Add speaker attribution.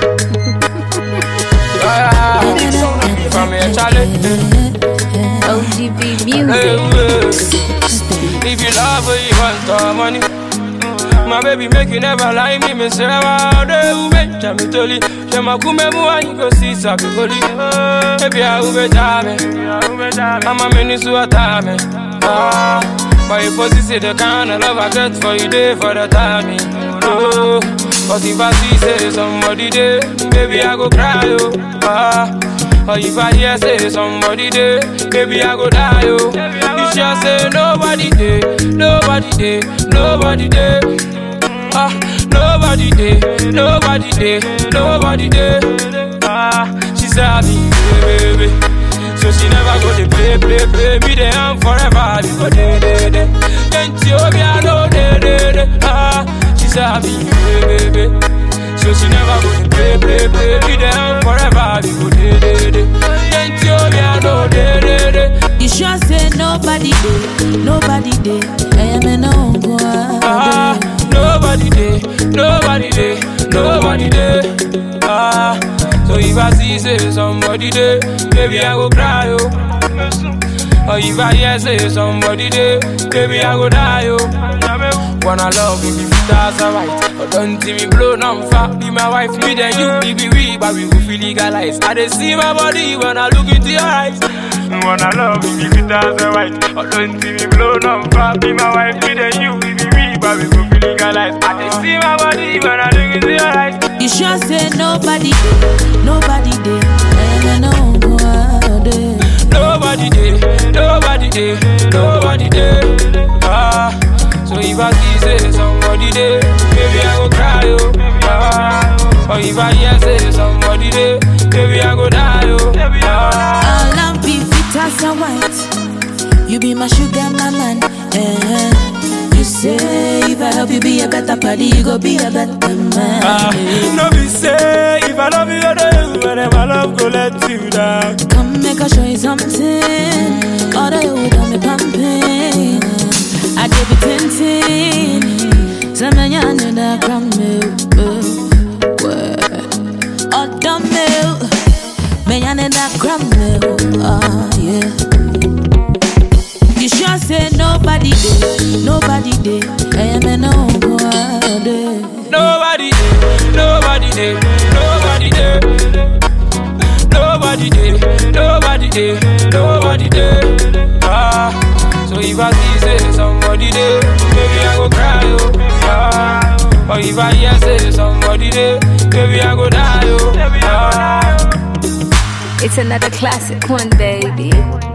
Speaker 1: From here, Charlie.
Speaker 2: OGB music.
Speaker 1: If you love her, you want the money. My baby make you never lie me. Me say, wow, they will make me tell you. Shema kumemu wa you go see sabi goli. Baby, I will be jame. I'm a minister of time. But if you see the kind of love I get for you day for the timing. Oh, cause if I see say somebody there, baby I go cry oh. Or if I hear say somebody there, baby I go die oh. You sure say nobody there, nobody there, nobody there. Nobody there, nobody there, nobody there. She said me, baby. So she never go to play me there and forever. You go there. Then she hope I know there. She said me, baby. So she never go to play me there and forever. You go there. Then she hope I know there.
Speaker 3: You sure say nobody there, nobody there. I am an uncle.
Speaker 1: Nobody there, nobody there, nobody there. So if I see say somebody there, baby I go cry oh. Or if I hear say somebody there, baby I go die oh. Wanna love me if that's alright, but don't see me blow no fat. Be my wife, me then you, be we, but we will feel legalized. I dey see my body when I look into your eyes. Wanna love me if that's alright, but don't see me blow no fat. Be my wife, me then you, be we, but we will feel legalized. I dey see my body when I look into your eyes.
Speaker 3: You sure say nobody there, nobody there. And I know there.
Speaker 1: Nobody there, nobody there, nobody there. So if I see say somebody there, baby I go cry oh. Or if I hear say somebody there, baby I go die oh.
Speaker 3: I'll love be fit as a white. You be my sugar, my man. You say if I help you be a better party, you go be a better man.
Speaker 1: No be say if I love you, I do. Whenever my love go let you down.
Speaker 3: Come make I show you something. All the you got me pumping. I give you 10. Some man you need a gram milk. Oh dumb milk. Man you need a gram milk. Oh yeah. You sure say nobody there, nobody there. I am an uncle there.
Speaker 1: Nobody there, nobody there, nobody there. Nobody there, nobody there, nobody there. So if I see say somebody there, baby I go cry oh. Or if I hear say somebody there, baby I go die oh.
Speaker 2: It's another classic one, baby.